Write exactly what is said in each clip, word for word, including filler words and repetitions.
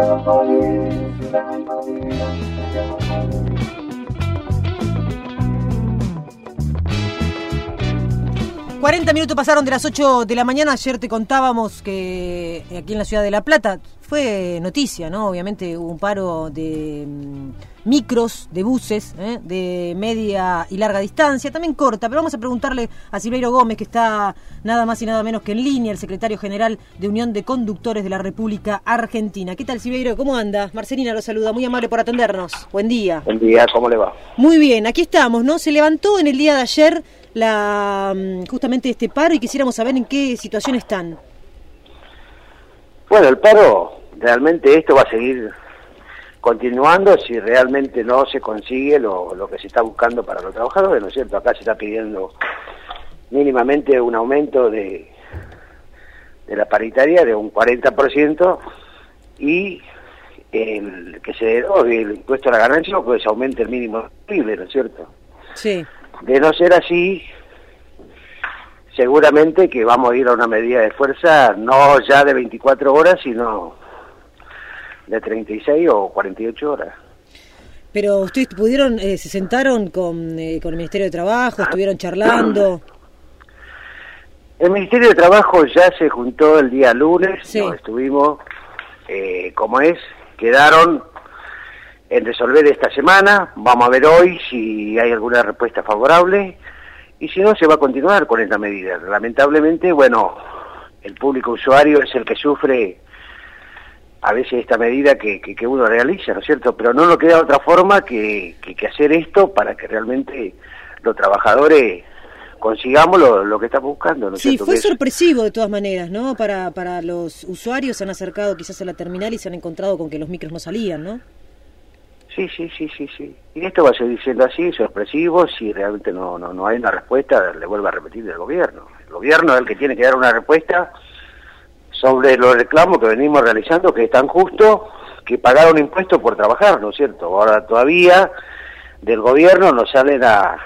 cuarenta minutos pasaron de las ocho de la mañana. Ayer te contábamos que aquí en la ciudad de La Plata fue noticia, ¿no? Obviamente hubo un paro de um, micros, de buses, ¿eh? de media y larga distancia, también corta, pero vamos a preguntarle a Silverio Gómez, que está nada más y nada menos que en línea, el secretario general de Unión de Conductores de la República Argentina. ¿Qué tal, Silverio? ¿Cómo anda? Marcelina lo saluda, muy amable por atendernos. Buen día. Buen día, ¿cómo le va? Muy bien, aquí estamos, ¿no? Se levantó en el día de ayer la justamente este paro y quisiéramos saber en qué situación están. Bueno, el paro, realmente esto va a seguir continuando si realmente no se consigue lo, lo que se está buscando para los trabajadores, ¿no es cierto? Acá se está pidiendo mínimamente un aumento de, de la paritaria de un cuarenta por ciento y el que se derogue el impuesto a la ganancia, pues aumente el mínimo posible, ¿no es cierto? Sí. De no ser así, seguramente que vamos a ir a una medida de fuerza no ya de veinticuatro horas, sino de treinta y seis o cuarenta y ocho horas. Pero ustedes pudieron, eh, se sentaron con, eh, con el Ministerio de Trabajo, estuvieron charlando. El Ministerio de Trabajo ya se juntó el día lunes, sí. Nos estuvimos, eh, como es, quedaron en resolver esta semana. Vamos a ver hoy si hay alguna respuesta favorable y si no, se va a continuar con esta medida. Lamentablemente, bueno, el público usuario es el que sufre a veces esta medida que, que, que uno realiza, ¿no es cierto? Pero no nos queda otra forma que, que, que hacer esto para que realmente los trabajadores consigamos lo, lo que estamos buscando, ¿no es sí, cierto? Fue que sorpresivo de todas maneras, ¿no? Para, para los usuarios, se han acercado quizás a la terminal y se han encontrado con que los micros no salían, ¿no? Sí, sí, sí, sí, sí. Y esto va a seguir siendo así, sorpresivo, si realmente no, no, no hay una respuesta, le vuelvo a repetir, del gobierno. El gobierno es el que tiene que dar una respuesta sobre los reclamos que venimos realizando, que es tan justo que pagaron impuestos por trabajar, ¿no es cierto? Ahora todavía del gobierno nos salen a,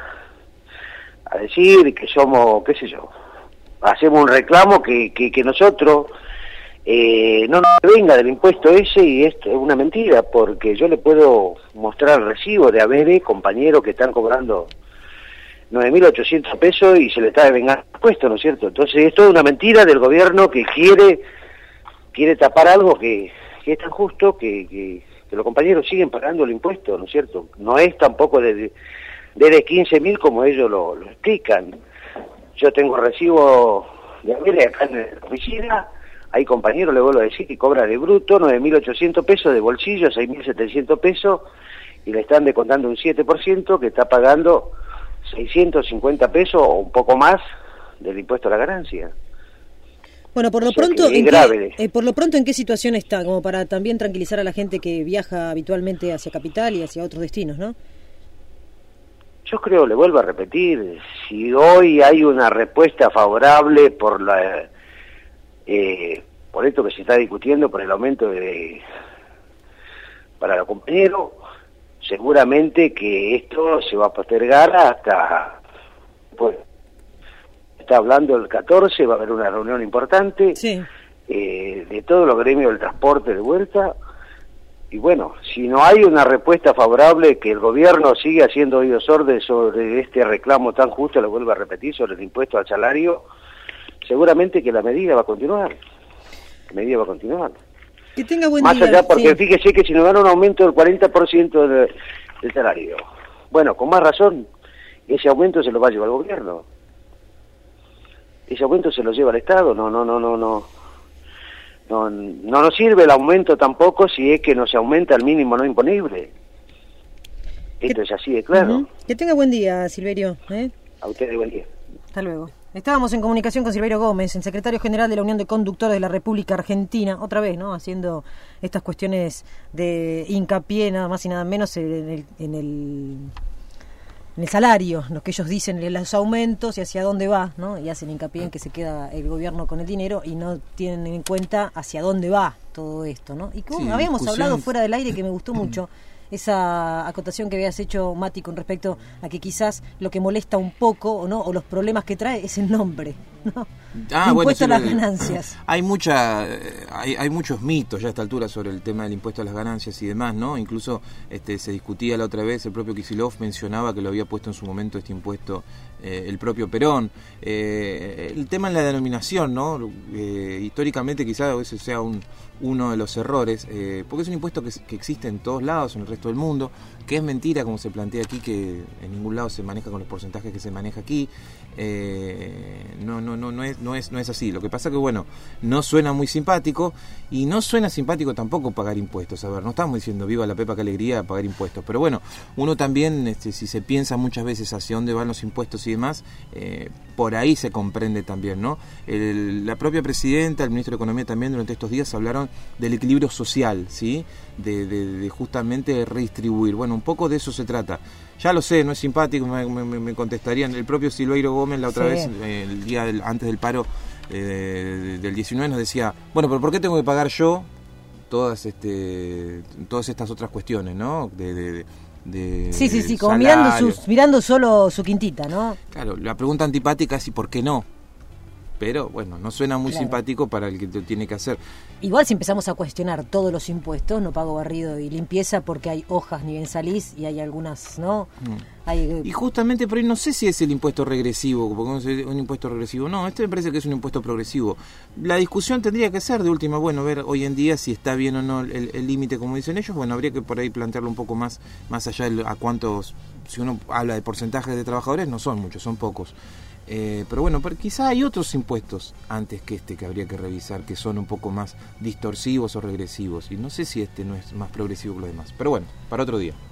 a decir que somos, qué sé yo, hacemos un reclamo que, que, que nosotros... Eh, no nos venga del impuesto ese, y esto es una mentira, porque yo le puedo mostrar el recibo de haber compañeros que están cobrando nueve mil ochocientos pesos y se le está devengando el impuesto, ¿no es cierto? Entonces esto es una mentira del gobierno que quiere quiere tapar algo que, que es tan justo que, que, que los compañeros siguen pagando el impuesto, ¿no es cierto? No es tampoco de, de, de quince mil como ellos lo, lo explican. Yo tengo recibo de haber acá en la oficina. Hay compañeros, le vuelvo a decir, que cobran de bruto nueve mil ochocientos pesos, de bolsillo seis mil setecientos pesos, y le están descontando un siete por ciento, que está pagando seiscientos cincuenta pesos o un poco más del impuesto a la ganancia. Bueno, por lo o sea, pronto, ¿en qué, eh, por lo pronto, ¿en qué situación está? Como para también tranquilizar a la gente que viaja habitualmente hacia Capital y hacia otros destinos, ¿no? Yo creo, le vuelvo a repetir, si hoy hay una respuesta favorable por la... Eh, por esto que se está discutiendo, por el aumento de para los compañeros, seguramente que esto se va a postergar hasta, pues, está hablando el catorce, va a haber una reunión importante, sí. eh, de todos los gremios del transporte de vuelta, y bueno, si no hay una respuesta favorable, que el gobierno siga haciendo oídos sordos sobre este reclamo tan justo, lo vuelvo a repetir, sobre el impuesto al salario, seguramente que la medida va a continuar. La medida va a continuar. Que tenga buen Más día. allá, porque sí. Fíjese que si nos dan un aumento del cuarenta por ciento del, del salario, bueno, con más razón, ese aumento se lo va a llevar el gobierno. Ese aumento se lo lleva el Estado. No, no, no, no, no. No, no nos sirve el aumento tampoco si es que no se aumenta el mínimo no imponible. Esto que, es así de claro. Uh-huh. Que tenga buen día, Silverio. ¿eh? A ustedes buen día. Hasta luego. Estábamos en comunicación con Silverio Gómez, el secretario general de la Unión de Conductores de la República Argentina, otra vez, ¿no? Haciendo estas cuestiones de hincapié, nada más y nada menos, en el, en el, en el salario, lo que ellos dicen, en los aumentos y hacia dónde va, ¿no? Y hacen hincapié en que se queda el gobierno con el dinero y no tienen en cuenta hacia dónde va todo esto, ¿no? Y como sí, habíamos hablado fuera del aire, que me gustó mucho esa acotación que habías hecho, Mati, con respecto a que quizás lo que molesta un poco, ¿no? O los problemas que trae es el nombre. ¿no? Ah, el bueno, impuesto sí, a las lo- ganancias. Hay mucha, eh, hay, hay muchos mitos ya a esta altura sobre el tema del impuesto a las ganancias y demás, ¿no? Incluso este, se discutía la otra vez, el propio Kicillof mencionaba que lo había puesto en su momento este impuesto eh, el propio Perón. Eh, el tema en la denominación, ¿no? Eh, históricamente quizás ese sea un, uno de los errores, eh, porque es un impuesto que, que existe en todos lados, en el resto del mundo, que es mentira, como se plantea aquí, que en ningún lado se maneja con los porcentajes que se maneja aquí. Eh, no, no, no, no es, no es, no es así. Lo que pasa que bueno, no suena muy simpático y no suena simpático tampoco pagar impuestos. A ver, no estamos diciendo viva la Pepa, qué alegría pagar impuestos, pero bueno, uno también, este, si se piensa muchas veces hacia dónde van los impuestos y demás, eh, por ahí se comprende también, ¿no? El, la propia presidenta, el ministro de Economía también durante estos días hablaron del equilibrio social, ¿sí? De, de, de justamente redistribuir. Bueno, un poco de eso se trata. Ya lo sé, no es simpático, me, me, me contestarían. El propio Silveiro Gómez la otra Sí. vez, eh, el día del, antes del paro eh, del diecinueve, nos decía, bueno, pero ¿por qué tengo que pagar yo todas este todas estas otras cuestiones, ¿no? De, de, de Sí, sí, sí, del como salario. mirando, sus, mirando solo su quintita, ¿no? Claro, la pregunta antipática es ¿y por qué no? Pero bueno, no suena muy Claro. simpático para el que lo tiene que hacer. Igual si empezamos a cuestionar todos los impuestos, no pago barrido y limpieza porque hay hojas ni bien salís y hay algunas, ¿no? Mm. Hay, Y justamente por ahí no sé si es el impuesto regresivo, porque es un impuesto regresivo. No, este me parece que es un impuesto progresivo. La discusión tendría que ser de última, bueno, ver hoy en día si está bien o no el límite, como dicen ellos. Bueno, habría que por ahí plantearlo un poco más, más allá de a cuántos, si uno habla de porcentajes de trabajadores, no son muchos, son pocos. Eh, pero bueno, pero quizá hay otros impuestos antes que este que habría que revisar, que son un poco más distorsivos o regresivos. Y no sé si este no es más progresivo que los demás. Pero bueno, para otro día.